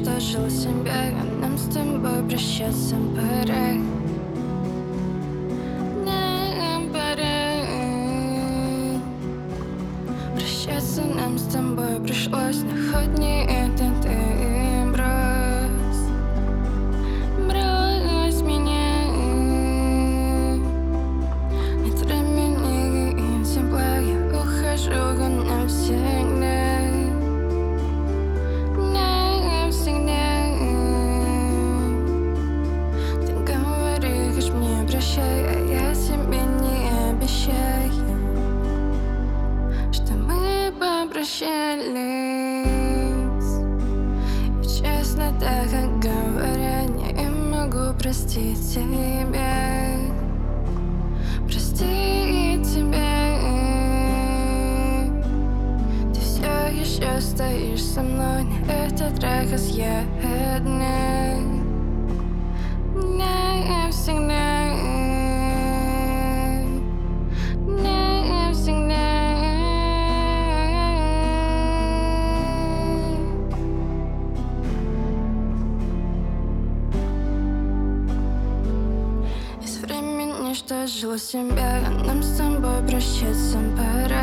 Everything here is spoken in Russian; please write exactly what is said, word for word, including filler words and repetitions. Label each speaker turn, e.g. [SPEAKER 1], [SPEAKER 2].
[SPEAKER 1] уничтожил себя, а нам с тобой прощаться пора. Нам пора. Прощаться нам с тобой пришлось, но хоть не это ты брось. Брось меня. Нет времени и тепла, я ухожу навсегда. Навсегда. Ты говоришь мне прощай, а я себе не обещаю, что мы попрощались. И честно, так как говоря, не могу простить тебя. Простить тебя. Ты все еще стоишь со мной, на этот раз я одна. Навсегда. Навсегда. Из времени, что жил себя, а нам с тобой прощаться пора.